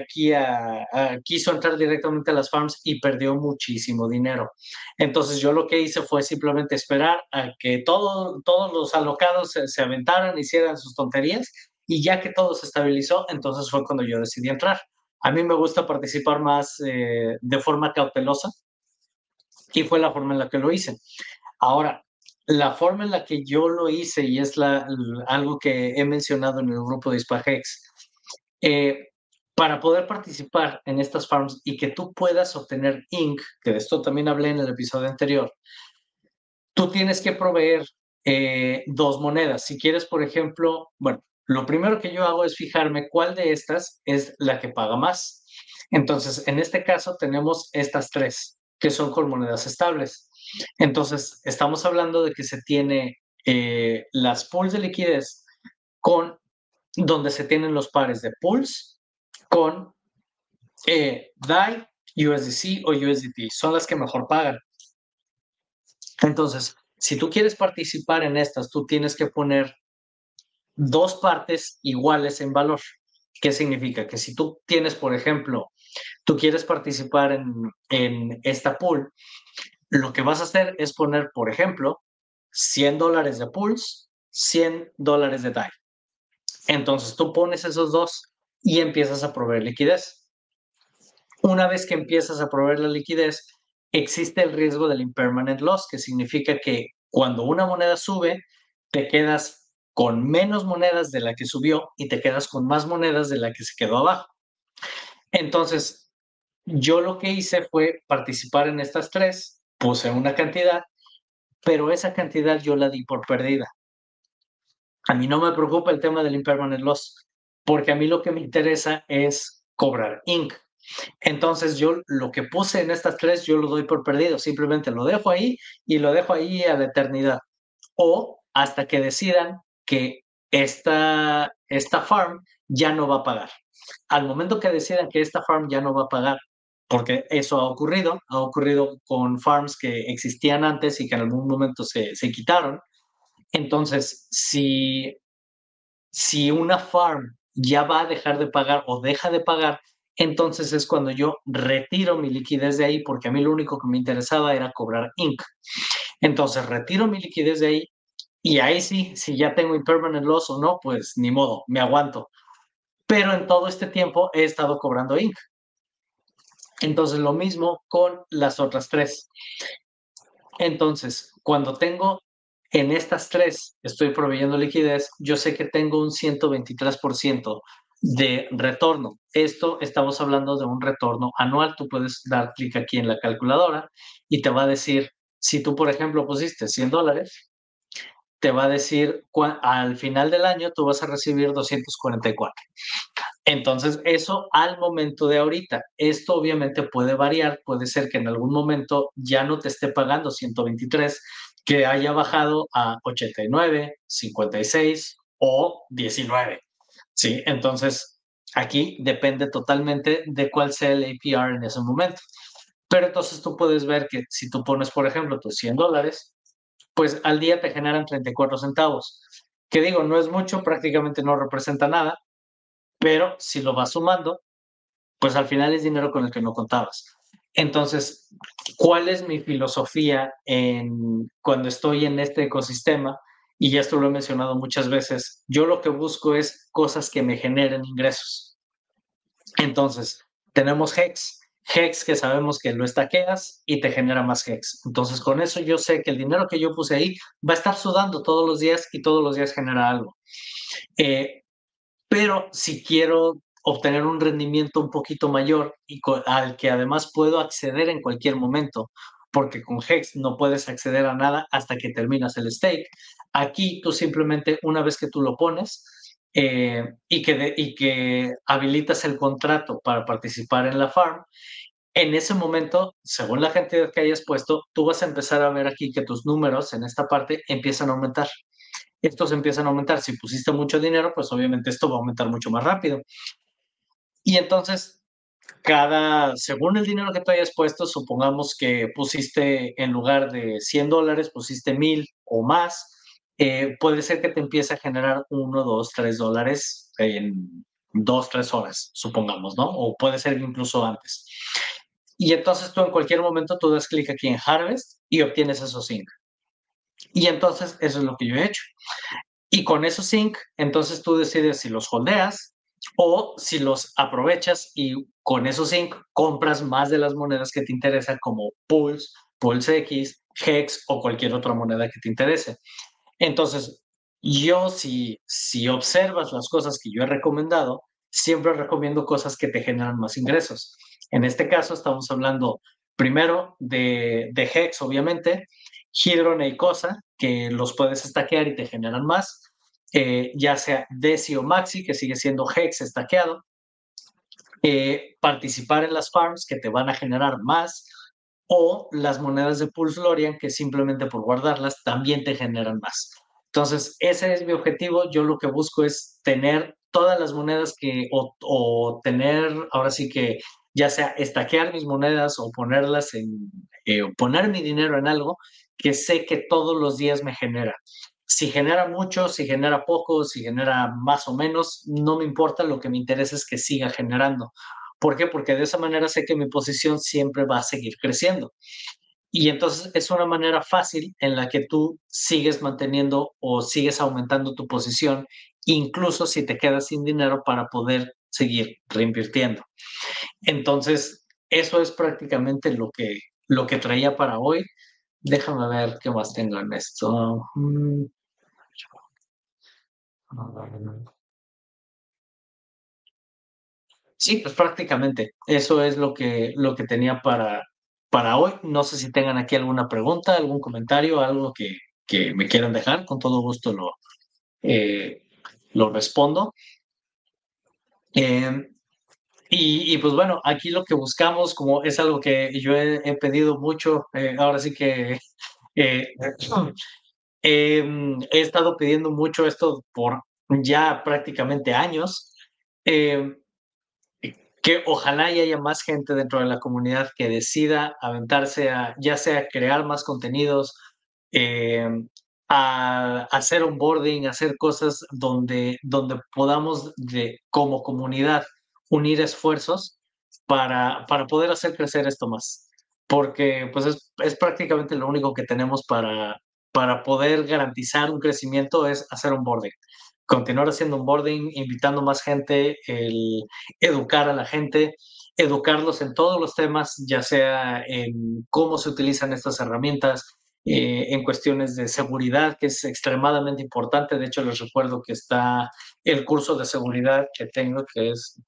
A: quiso entrar directamente a las farms y perdió muchísimo dinero. Entonces yo lo que hice fue simplemente esperar a que todos los alocados se aventaran, hicieran sus tonterías, y ya que todo se estabilizó, entonces fue cuando yo decidí entrar. A mí me gusta participar más de forma cautelosa, y fue la forma en la que lo hice. Ahora, la forma en la que yo lo hice, y es algo que he mencionado en el grupo de Hispagex, eh, para poder participar en estas farms y que tú puedas obtener Inc., que de esto también hablé en el episodio anterior, tú tienes que proveer dos monedas. Si quieres, por ejemplo, bueno, lo primero que yo hago es fijarme cuál de estas es la que paga más. Entonces, en este caso tenemos estas tres, que son con monedas estables. Entonces, estamos hablando de que se tiene las pools de liquidez con donde se tienen los pares de pools con DAI, USDC o USDT. Son las que mejor pagan. Entonces, si tú quieres participar en estas, tú tienes que poner dos partes iguales en valor. ¿Qué significa? Que si tú tienes, por ejemplo, tú quieres participar en esta pool, lo que vas a hacer es poner, por ejemplo, $100 de pools, $100 de DAI. Entonces tú pones esos dos y empiezas a proveer liquidez. Una vez que empiezas a proveer la liquidez, existe el riesgo del impermanent loss, que significa que cuando una moneda sube, te quedas con menos monedas de la que subió y te quedas con más monedas de la que se quedó abajo. Entonces, yo lo que hice fue participar en estas tres, puse una cantidad, pero esa cantidad yo la di por perdida. A mí no me preocupa el tema del impermanent loss, porque a mí lo que me interesa es cobrar INC. Entonces yo lo que puse en estas tres, yo lo doy por perdido, simplemente lo dejo ahí y lo dejo ahí a la eternidad. O hasta que decidan que esta farm ya no va a pagar. Al momento que decidan que esta farm ya no va a pagar, porque eso ha ocurrido con farms que existían antes y que en algún momento se quitaron. Entonces, si una farm ya va a dejar de pagar o deja de pagar, entonces es cuando yo retiro mi liquidez de ahí, porque a mí lo único que me interesaba era cobrar INC. Entonces retiro mi liquidez de ahí Y ahí sí, si ya tengo impermanent loss o no, pues ni modo, me aguanto. Pero en todo este tiempo he estado cobrando Inc. Entonces, lo mismo con las otras tres. Entonces, cuando tengo en estas tres, estoy proveyendo liquidez, yo sé que tengo un 123% de retorno. Esto estamos hablando de un retorno anual. Tú puedes dar clic aquí en la calculadora y te va a decir, si tú, por ejemplo, pusiste $100, te va a decir al final del año tú vas a recibir 244. Entonces, eso al momento de ahorita. Esto obviamente puede variar, puede ser que en algún momento ya no te esté pagando 123, que haya bajado a 89, 56 o 19. ¿Sí? Entonces, aquí depende totalmente de cuál sea el APR en ese momento. Pero entonces tú puedes ver que si tú pones, por ejemplo, tus $100, pues al día te generan 34 centavos. Que digo, no es mucho, prácticamente no representa nada, pero si lo vas sumando, pues al final es dinero con el que no contabas. Entonces, ¿cuál es mi filosofía cuando estoy en este ecosistema? Y ya esto lo he mencionado muchas veces, yo lo que busco es cosas que me generen ingresos. Entonces, tenemos Hex. Hex que sabemos que lo estaqueas y te genera más Hex. Entonces, con eso yo sé que el dinero que yo puse ahí va a estar sudando todos los días y todos los días genera algo. Eh, pero si quiero obtener un rendimiento un poquito mayor y al que además puedo acceder en cualquier momento, porque con Hex no puedes acceder a nada hasta que terminas el stake. Aquí tú simplemente una vez que tú lo pones y que habilitas el contrato para participar en la farm, en ese momento, según la cantidad que hayas puesto, tú vas a empezar a ver aquí que tus números en esta parte empiezan a aumentar. Estos empiezan a aumentar. Si pusiste mucho dinero, pues obviamente esto va a aumentar mucho más rápido. Y entonces, según el dinero que tú hayas puesto, supongamos que pusiste en lugar de $100, pusiste 1000 o más, puede ser que te empiece a generar $1, $2, $3 en 2, 3 horas, supongamos, ¿no? O puede ser incluso antes. Y entonces tú en cualquier momento tú das clic aquí en Harvest y obtienes esos zinc. Y entonces eso es lo que yo he hecho. Y con esos zinc, entonces tú decides si los holdeas o si los aprovechas y con esos zinc compras más de las monedas que te interesan como Pulse, Pulse X, Hex o cualquier otra moneda que te interese. Entonces, yo si observas las cosas que yo he recomendado, siempre recomiendo cosas que te generan más ingresos. En este caso estamos hablando primero de Hex, obviamente, Hydron y Cosa, que los puedes stackear y te generan más, ya sea Deci o Maxi, que sigue siendo Hex stackeado, participar en las farms que te van a generar más, o las monedas de Pulse Lorian que simplemente por guardarlas también te generan más. Entonces, ese es mi objetivo. Yo lo que busco es tener todas las monedas o tener, ahora sí que, ya sea estaquear mis monedas o ponerlas poner mi dinero en algo que sé que todos los días me genera. Si genera mucho, si genera poco, si genera más o menos, no me importa, lo que me interesa es que siga generando. ¿Por qué? Porque de esa manera sé que mi posición siempre va a seguir creciendo. Y entonces es una manera fácil en la que tú sigues manteniendo o sigues aumentando tu posición, incluso si te quedas sin dinero para poder seguir reinvirtiendo. Entonces, eso es prácticamente lo que traía para hoy. Déjame ver qué más tengo en esto. Sí, pues prácticamente eso es lo que tenía para hoy. No sé si tengan aquí alguna pregunta, algún comentario, algo que me quieran dejar. Con todo gusto eh, lo respondo. Eh, pues bueno, aquí lo que buscamos, como es algo que yo he pedido mucho, ahora sí que eh, he estado pidiendo mucho esto por ya prácticamente años. Eh, que ojalá y haya más gente dentro de la comunidad que decida aventarse a, ya sea crear más contenidos, eh, a hacer onboarding, a hacer cosas donde podamos como comunidad unir esfuerzos para poder hacer crecer esto más. Porque pues es prácticamente lo único que tenemos para poder garantizar un crecimiento es hacer onboarding. Continuar haciendo onboarding, invitando más gente, el educar a la gente, educarlos en todos los temas, ya sea en cómo se utilizan estas herramientas, en cuestiones de seguridad, que es extremadamente importante. De hecho, les recuerdo que está el curso de seguridad que tengo, que es,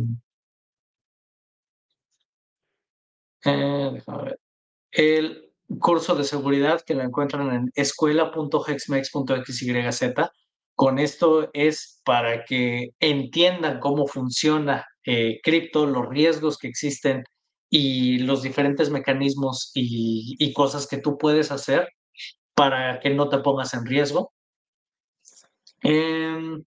A: déjame ver, el curso de seguridad que lo encuentran en escuela.hexmex.xyz. Con esto es para que entiendan cómo funciona cripto, los riesgos que existen y los diferentes mecanismos y cosas que tú puedes hacer para que no te pongas en riesgo. Em,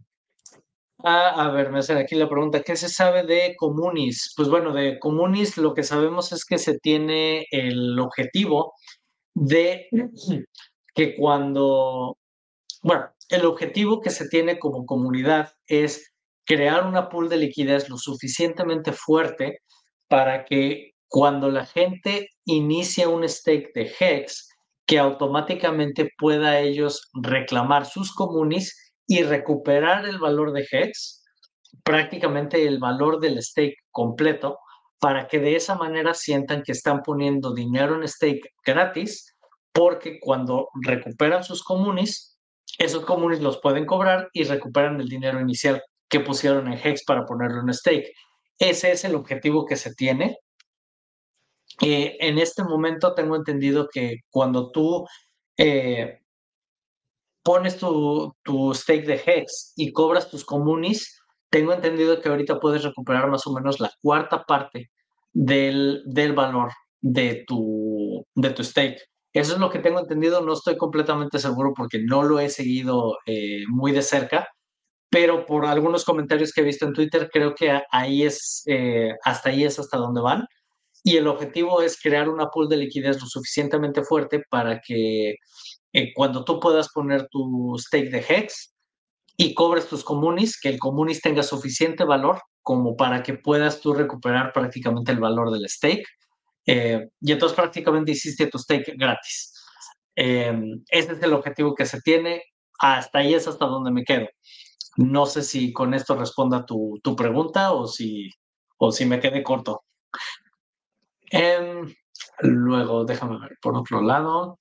A: a ver, me hacen aquí la pregunta, ¿qué se sabe de Comunis? Pues bueno, de Comunis lo que sabemos es que se tiene el objetivo de que cuando, bueno, el objetivo que se tiene como comunidad es crear una pool de liquidez lo suficientemente fuerte para que cuando la gente inicia un stake de Hex, que automáticamente pueda ellos reclamar sus comunis y recuperar el valor de Hex, prácticamente el valor del stake completo, para que de esa manera sientan que están poniendo dinero en stake gratis, porque cuando recuperan sus comunis, esos comunis los pueden cobrar y recuperan el dinero inicial que pusieron en Hex para ponerlo en stake. Ese es el objetivo que se tiene. En este momento tengo entendido que cuando tú eh, pones tu stake de Hex y cobras tus comunis, tengo entendido que ahorita puedes recuperar más o menos la cuarta parte del valor de tu stake. Eso es lo que tengo entendido, no estoy completamente seguro porque no lo he seguido muy de cerca, pero por algunos comentarios que he visto en Twitter, creo que hasta ahí es hasta donde van. Y el objetivo es crear una pool de liquidez lo suficientemente fuerte para que cuando tú puedas poner tu stake de Hex y cobres tus comunis, que el comunis tenga suficiente valor como para que puedas tú recuperar prácticamente el valor del stake. Y entonces prácticamente hiciste tu stake gratis. Eh, Ese es el objetivo que se tiene. Hasta ahí es hasta donde me quedo. No sé si con esto responda tu pregunta o si me quedé corto. Em, Luego, déjame ver por otro lado.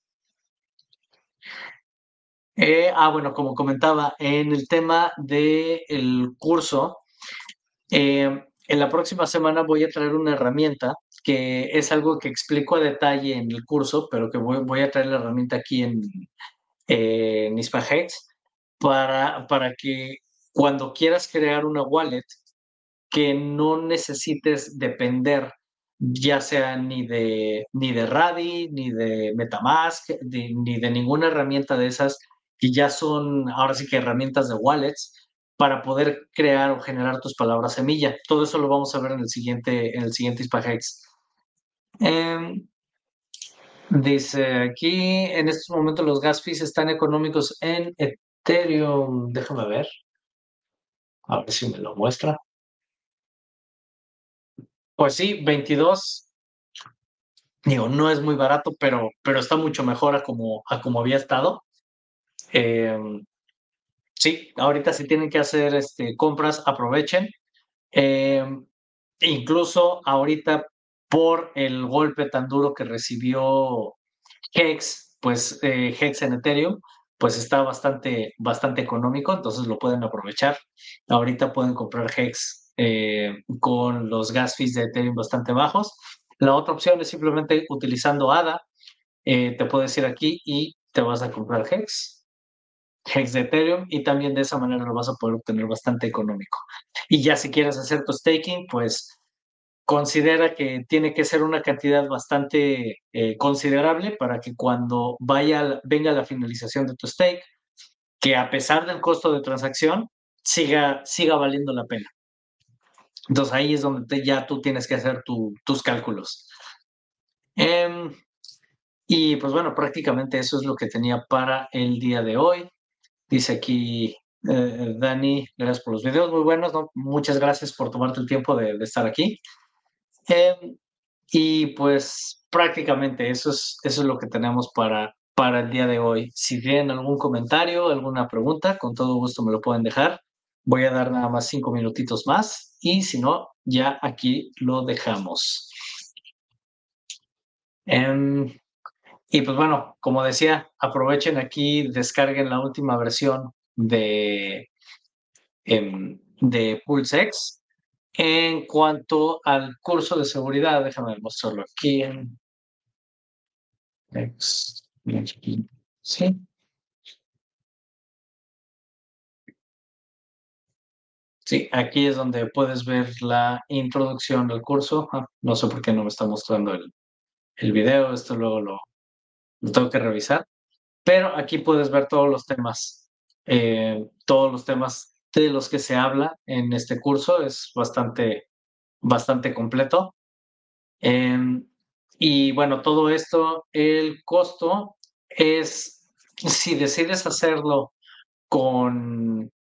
A: Bueno, como comentaba, en el tema del curso, en la próxima semana voy a traer una herramienta que es algo que explico a detalle en el curso, pero que voy a traer la herramienta aquí en Ispahex para que cuando quieras crear una wallet, que no necesites depender ya sea ni de Radi, ni de MetaMask, ni de ninguna herramienta de esas que ya son ahora sí que herramientas de wallets para poder crear o generar tus palabras semilla. Todo eso lo vamos a ver en el siguiente Ispahex. Em, Dice aquí, en estos momentos los gas fees están económicos en Ethereum. Déjame ver, a ver si me lo muestra. Pues sí, 22. Digo, no es muy barato, pero está mucho mejor a como había estado. Sí, ahorita si tienen que hacer compras, aprovechen. Em, Incluso ahorita por el golpe tan duro que recibió Hex, pues Hex en Ethereum, pues está bastante, bastante económico, entonces lo pueden aprovechar. Ahorita pueden comprar Hex con los gas fees de Ethereum bastante bajos. La otra opción es simplemente utilizando ADA. Te puedes ir aquí y te vas a comprar Hex de Ethereum, y también de esa manera lo vas a poder obtener bastante económico. Y ya si quieres hacer tu staking, pues considera que tiene que ser una cantidad bastante considerable para que cuando venga la finalización de tu stake, que a pesar del costo de transacción, siga valiendo la pena. Entonces ahí es donde ya tú tienes que hacer tus cálculos. Em, y pues bueno, prácticamente eso es lo que tenía para el día de hoy. Dice aquí Dani, gracias por los videos, muy buenos, ¿no? Muchas gracias por tomarte el tiempo de estar aquí. Y pues prácticamente eso es lo que tenemos para el día de hoy. Si tienen algún comentario, alguna pregunta, con todo gusto me lo pueden dejar. Voy a dar nada más 5 minutitos más y si no, ya aquí lo dejamos. Em, y pues bueno, como decía, aprovechen aquí, descarguen la última versión de PulseX. En cuanto al curso de seguridad, déjame mostrarlo aquí en X. Sí, sí, aquí es donde puedes ver la introducción del curso. No sé por qué no me está mostrando el video, esto luego lo tengo que revisar, pero aquí puedes ver todos los temas de los que se habla en este curso. Es bastante completo. Em, y bueno, todo esto, el costo es, si decides hacerlo con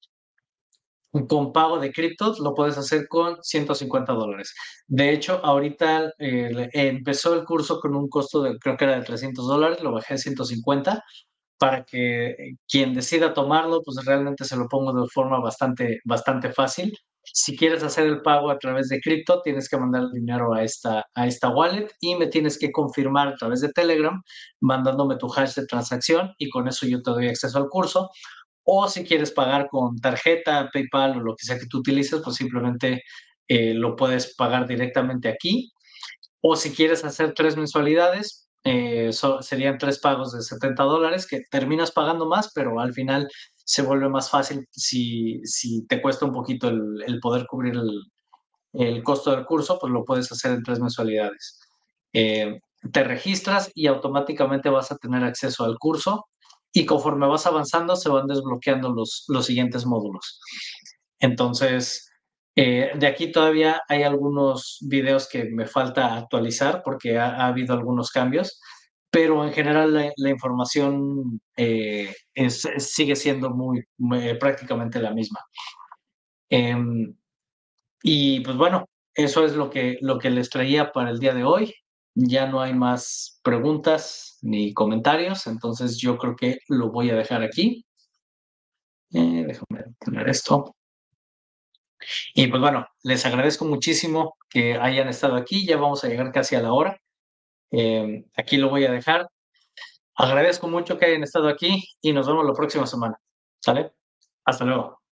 A: con pago de criptos lo puedes hacer con $150. De hecho, ahorita empezó el curso con un costo de, creo que era de $300, lo bajé a 150 para que quien decida tomarlo, pues realmente se lo pongo de forma bastante fácil. Si quieres hacer el pago a través de cripto, tienes que mandar el dinero a esta wallet y me tienes que confirmar a través de Telegram, mandándome tu hash de transacción y con eso yo te doy acceso al curso. O si quieres pagar con tarjeta, PayPal o lo que sea que tú utilices, pues simplemente lo puedes pagar directamente aquí. O si quieres hacer 3 mensualidades, serían 3 pagos de $70 que terminas pagando más, pero al final se vuelve más fácil si te cuesta un poquito el poder cubrir el costo del curso, pues lo puedes hacer en 3 mensualidades. Te registras y automáticamente vas a tener acceso al curso y conforme vas avanzando se van desbloqueando los siguientes módulos. Entonces, de aquí todavía hay algunos videos que me falta actualizar porque ha habido algunos cambios, pero en general la información sigue siendo prácticamente la misma. Em, y pues bueno, eso es lo que les traía para el día de hoy. Ya no hay más preguntas ni comentarios, entonces yo creo que lo voy a dejar aquí. Déjame poner esto. Y pues bueno, les agradezco muchísimo que hayan estado aquí. Ya vamos a llegar casi a la hora. Aquí lo voy a dejar. Agradezco mucho que hayan estado aquí y nos vemos la próxima semana. ¿Sale? Hasta luego.